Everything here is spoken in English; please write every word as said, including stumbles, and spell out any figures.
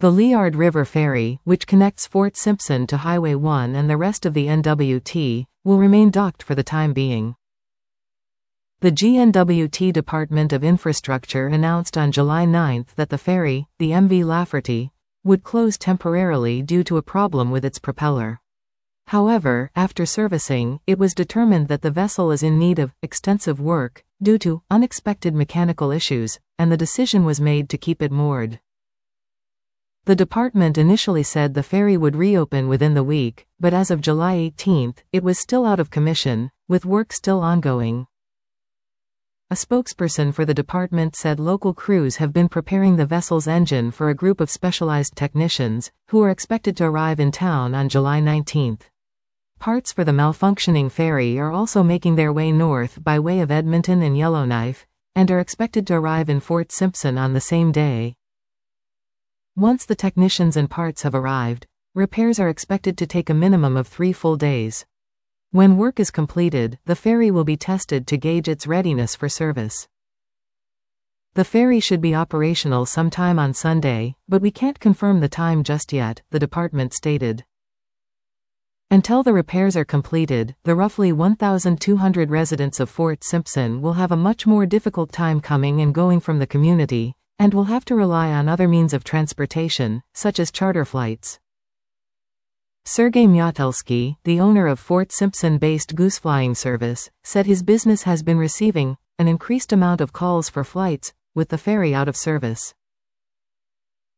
The Liard River Ferry, which connects Fort Simpson to Highway one and the rest of the N W T, will remain docked for the time being. The G N W T Department of Infrastructure announced on July ninth that the ferry, the M V Lafferty, would close temporarily due to a problem with its propeller. However, after servicing, it was determined that the vessel is in need of extensive work due to unexpected mechanical issues, and the decision was made to keep it moored. The department initially said the ferry would reopen within the week, but as of July eighteenth, it was still out of commission, with work still ongoing. A spokesperson for the department said local crews have been preparing the vessel's engine for a group of specialized technicians, who are expected to arrive in town on July nineteenth. Parts for the malfunctioning ferry are also making their way north by way of Edmonton and Yellowknife, and are expected to arrive in Fort Simpson on the same day. Once the technicians and parts have arrived, repairs are expected to take a minimum of three full days. When work is completed, the ferry will be tested to gauge its readiness for service. The ferry should be operational sometime on Sunday, but we can't confirm the time just yet, the department stated. Until the repairs are completed, the roughly one thousand two hundred residents of Fort Simpson will have a much more difficult time coming and going from the community, and will have to rely on other means of transportation, such as charter flights. Sergei Myatelsky, the owner of Fort Simpson-based Goose Flying Service, said his business has been receiving an increased amount of calls for flights, with the ferry out of service.